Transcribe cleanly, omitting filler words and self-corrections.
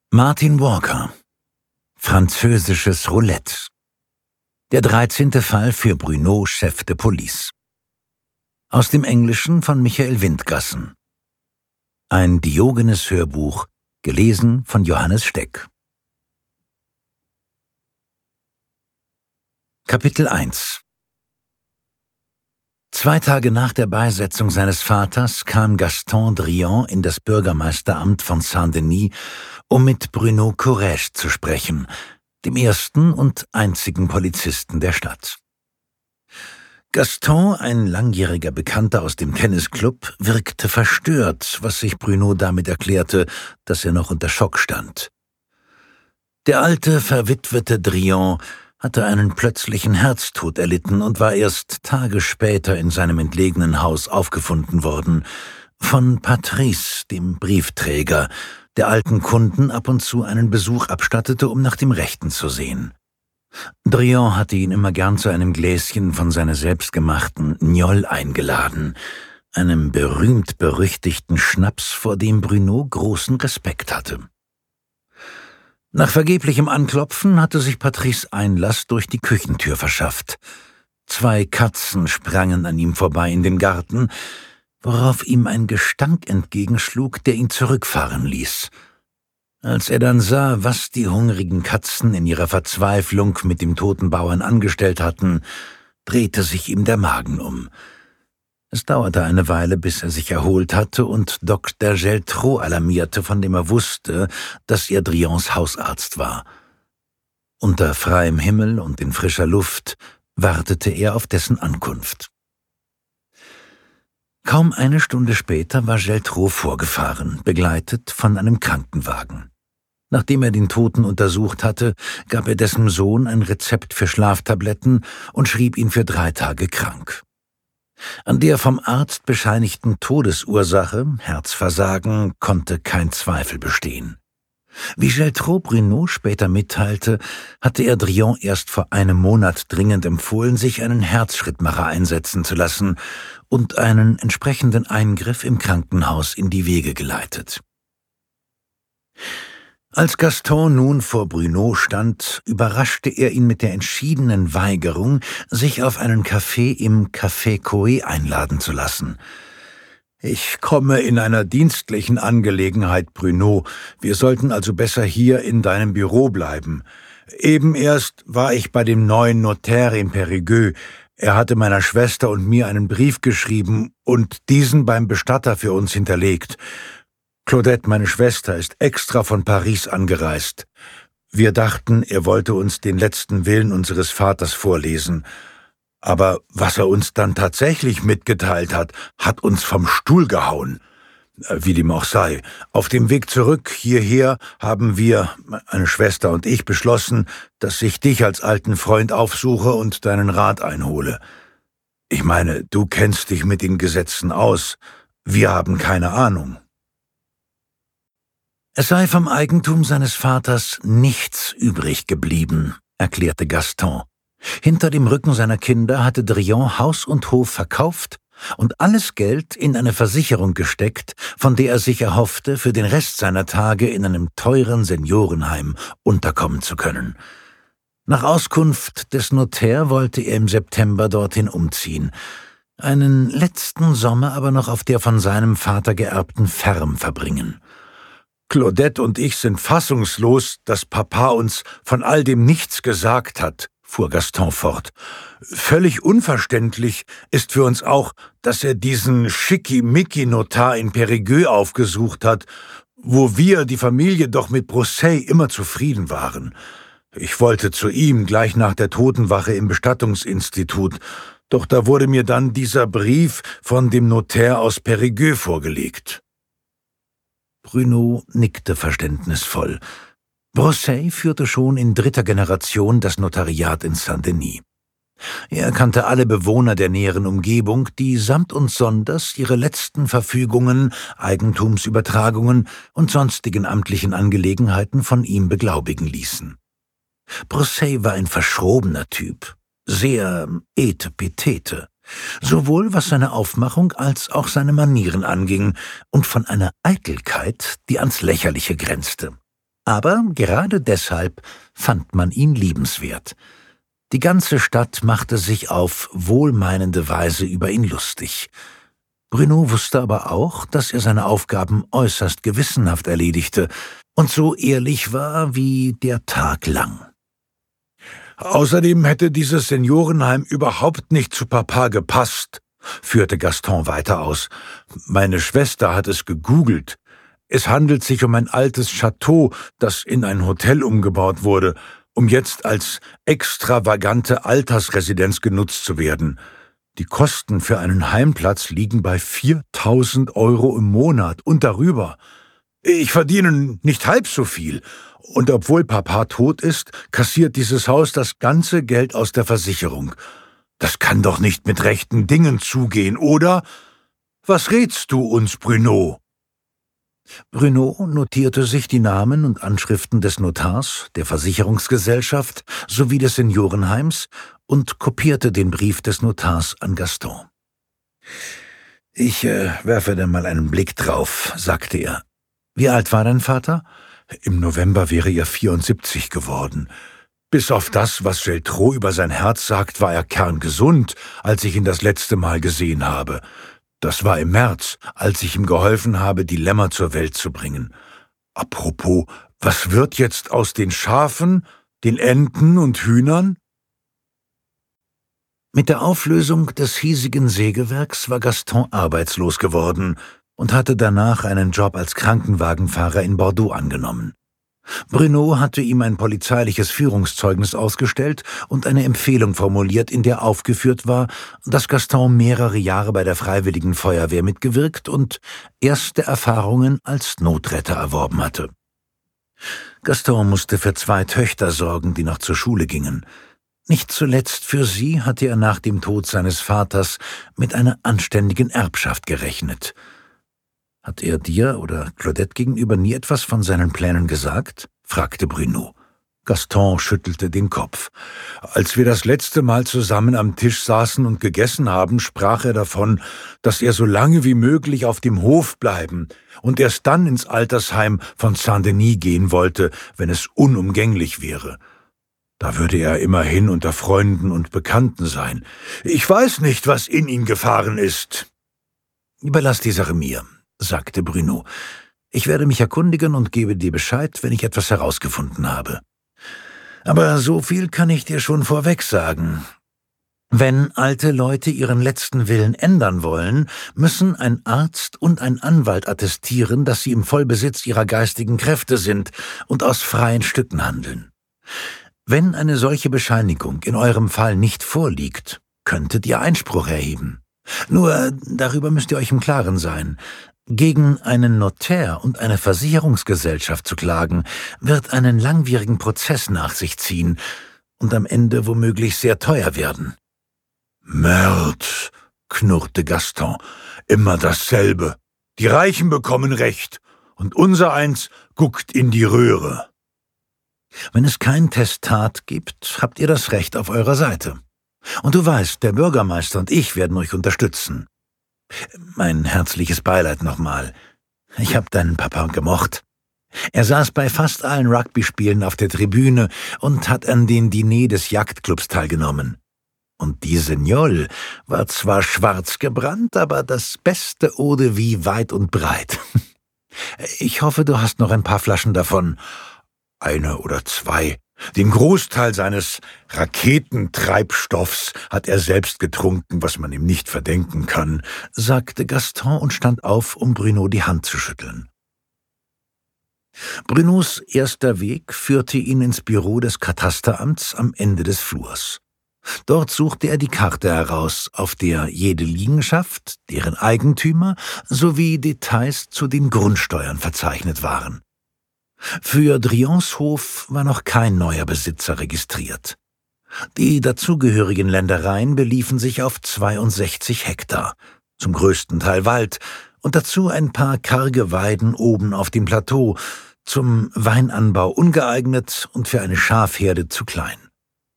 Martin Walker. Französisches Roulette. Der 13. Fall für Bruno, Chef de Police. Aus dem Englischen von Michael Windgassen. Ein Diogenes-Hörbuch, gelesen von Johannes Steck. Kapitel 1. 2 Tage nach der Beisetzung seines Vaters kam Gaston Drillon in das Bürgermeisteramt von Saint-Denis, um mit Bruno Courrèges zu sprechen, dem ersten und einzigen Polizisten der Stadt. Gaston, ein langjähriger Bekannter aus dem Tennisclub, wirkte verstört, was sich Bruno damit erklärte, dass er noch unter Schock stand. Der alte, verwitwete Drillon hatte einen plötzlichen Herztod erlitten und war erst Tage später in seinem entlegenen Haus aufgefunden worden, von Patrice, dem Briefträger, der alten Kunden ab und zu einen Besuch abstattete, um nach dem Rechten zu sehen. Drillon hatte ihn immer gern zu einem Gläschen von seiner selbstgemachten Gnôle eingeladen, einem berühmt-berüchtigten Schnaps, vor dem Bruno großen Respekt hatte. Nach vergeblichem Anklopfen hatte sich Patrice Einlass durch die Küchentür verschafft. 2 Katzen sprangen an ihm vorbei in den Garten, worauf ihm ein Gestank entgegenschlug, der ihn zurückfahren ließ. Als er dann sah, was die hungrigen Katzen in ihrer Verzweiflung mit dem toten Bauern angestellt hatten, drehte sich ihm der Magen um. Es dauerte eine Weile, bis er sich erholt hatte und Dr. Geltraud alarmierte, von dem er wusste, dass er Drillons Hausarzt war. Unter freiem Himmel und in frischer Luft wartete er auf dessen Ankunft. Kaum eine Stunde später war Geltraud vorgefahren, begleitet von einem Krankenwagen. Nachdem er den Toten untersucht hatte, gab er dessen Sohn ein Rezept für Schlaftabletten und schrieb ihn für 3 Tage krank. An der vom Arzt bescheinigten Todesursache, Herzversagen, konnte kein Zweifel bestehen. Wie Geltraud Bruno später mitteilte, hatte er Drillon erst vor einem Monat dringend empfohlen, sich einen Herzschrittmacher einsetzen zu lassen und einen entsprechenden Eingriff im Krankenhaus in die Wege geleitet. Als Gaston nun vor Bruno stand, überraschte er ihn mit der entschiedenen Weigerung, sich auf einen Kaffee im Café Coe einladen zu lassen. »Ich komme in einer dienstlichen Angelegenheit, Bruno. Wir sollten also besser hier in deinem Büro bleiben. Eben erst war ich bei dem neuen Notar in Périgueux. Er hatte meiner Schwester und mir einen Brief geschrieben und diesen beim Bestatter für uns hinterlegt. Claudette, meine Schwester, ist extra von Paris angereist. Wir dachten, er wollte uns den letzten Willen unseres Vaters vorlesen. Aber was er uns dann tatsächlich mitgeteilt hat, hat uns vom Stuhl gehauen. Wie dem auch sei. Auf dem Weg zurück hierher haben wir, meine Schwester und ich, beschlossen, dass ich dich als alten Freund aufsuche und deinen Rat einhole. Ich meine, du kennst dich mit den Gesetzen aus. Wir haben keine Ahnung. Es sei vom Eigentum seines Vaters nichts übrig geblieben, erklärte Gaston. Hinter dem Rücken seiner Kinder hatte Drillon Haus und Hof verkauft und alles Geld in eine Versicherung gesteckt, von der er sich erhoffte, für den Rest seiner Tage in einem teuren Seniorenheim unterkommen zu können. Nach Auskunft des Notars wollte er im September dorthin umziehen, einen letzten Sommer aber noch auf der von seinem Vater geerbten Farm verbringen. Claudette und ich sind fassungslos, dass Papa uns von all dem nichts gesagt hat, fuhr Gaston fort. Völlig unverständlich ist für uns auch, dass er diesen Schickimicki-Notar in Périgueux aufgesucht hat, wo wir, die Familie, doch mit Brossay immer zufrieden waren. Ich wollte zu ihm gleich nach der Totenwache im Bestattungsinstitut, doch da wurde mir dann dieser Brief von dem Notar aus Périgueux vorgelegt. Bruno nickte verständnisvoll. Brossay führte schon in 3. Generation das Notariat in Saint-Denis. Er kannte alle Bewohner der näheren Umgebung, die samt und sonders ihre letzten Verfügungen, Eigentumsübertragungen und sonstigen amtlichen Angelegenheiten von ihm beglaubigen ließen. Brossay war ein verschrobener Typ, sehr etepetete, sowohl was seine Aufmachung als auch seine Manieren anging und von einer Eitelkeit, die ans Lächerliche grenzte. Aber gerade deshalb fand man ihn liebenswert. Die ganze Stadt machte sich auf wohlmeinende Weise über ihn lustig. Bruno wusste aber auch, dass er seine Aufgaben äußerst gewissenhaft erledigte und so ehrlich war wie der Tag lang. »Außerdem hätte dieses Seniorenheim überhaupt nicht zu Papa gepasst«, führte Gaston weiter aus. »Meine Schwester hat es gegoogelt. Es handelt sich um ein altes Chateau, das in ein Hotel umgebaut wurde, um jetzt als extravagante Altersresidenz genutzt zu werden. Die Kosten für einen Heimplatz liegen bei 4.000 € im Monat und darüber. Ich verdiene nicht halb so viel. Und obwohl Papa tot ist, kassiert dieses Haus das ganze Geld aus der Versicherung. Das kann doch nicht mit rechten Dingen zugehen, oder? Was rätst du uns, Bruno?« Bruno notierte sich die Namen und Anschriften des Notars, der Versicherungsgesellschaft sowie des Seniorenheims und kopierte den Brief des Notars an Gaston. »Ich werfe da mal einen Blick drauf«, sagte er. »Wie alt war dein Vater?« »Im November wäre er 74 geworden. Bis auf das, was Geltraux über sein Herz sagt, war er kerngesund, als ich ihn das letzte Mal gesehen habe. Das war im März, als ich ihm geholfen habe, die Lämmer zur Welt zu bringen. Apropos, was wird jetzt aus den Schafen, den Enten und Hühnern?« Mit der Auflösung des hiesigen Sägewerks war Gaston arbeitslos geworden und hatte danach einen Job als Krankenwagenfahrer in Bordeaux angenommen. Bruno hatte ihm ein polizeiliches Führungszeugnis ausgestellt und eine Empfehlung formuliert, in der aufgeführt war, dass Gaston mehrere Jahre bei der Freiwilligen Feuerwehr mitgewirkt und erste Erfahrungen als Notretter erworben hatte. Gaston musste für 2 Töchter sorgen, die noch zur Schule gingen. Nicht zuletzt für sie hatte er nach dem Tod seines Vaters mit einer anständigen Erbschaft gerechnet. »Hat er dir oder Claudette gegenüber nie etwas von seinen Plänen gesagt?« fragte Bruno. Gaston schüttelte den Kopf. »Als wir das letzte Mal zusammen am Tisch saßen und gegessen haben, sprach er davon, dass er so lange wie möglich auf dem Hof bleiben und erst dann ins Altersheim von Saint-Denis gehen wollte, wenn es unumgänglich wäre. Da würde er immerhin unter Freunden und Bekannten sein. Ich weiß nicht, was in ihn gefahren ist.« »Überlass die Sache mir«, sagte Bruno. »Ich werde mich erkundigen und gebe dir Bescheid, wenn ich etwas herausgefunden habe. Aber so viel kann ich dir schon vorweg sagen. Wenn alte Leute ihren letzten Willen ändern wollen, müssen ein Arzt und ein Anwalt attestieren, dass sie im Vollbesitz ihrer geistigen Kräfte sind und aus freien Stücken handeln. Wenn eine solche Bescheinigung in eurem Fall nicht vorliegt, könntet ihr Einspruch erheben. Nur darüber müsst ihr euch im Klaren sein. Gegen einen Notar und eine Versicherungsgesellschaft zu klagen, wird einen langwierigen Prozess nach sich ziehen und am Ende womöglich sehr teuer werden.« »Merd«, knurrte Gaston, »immer dasselbe. Die Reichen bekommen Recht und unsereins guckt in die Röhre.« »Wenn es kein Testat gibt, habt ihr das Recht auf eurer Seite. Und du weißt, der Bürgermeister und ich werden euch unterstützen. Mein herzliches Beileid nochmal. Ich hab deinen Papa gemocht. Er saß bei fast allen Rugby-Spielen auf der Tribüne und hat an den Diner des Jagdclubs teilgenommen. Und die Segnol war zwar schwarz gebrannt, aber das beste Eau de Vie weit und breit. Ich hoffe, du hast noch ein paar Flaschen davon. 1 oder 2. Den Großteil seines Raketentreibstoffs hat er selbst getrunken, was man ihm nicht verdenken kann«, sagte Gaston und stand auf, um Bruno die Hand zu schütteln. Brunos erster Weg führte ihn ins Büro des Katasteramts am Ende des Flurs. Dort suchte er die Karte heraus, auf der jede Liegenschaft, deren Eigentümer sowie Details zu den Grundsteuern verzeichnet waren. Für Drions Hof war noch kein neuer Besitzer registriert. Die dazugehörigen Ländereien beliefen sich auf 62 Hektar, zum größten Teil Wald, und dazu ein paar karge Weiden oben auf dem Plateau, zum Weinanbau ungeeignet und für eine Schafherde zu klein.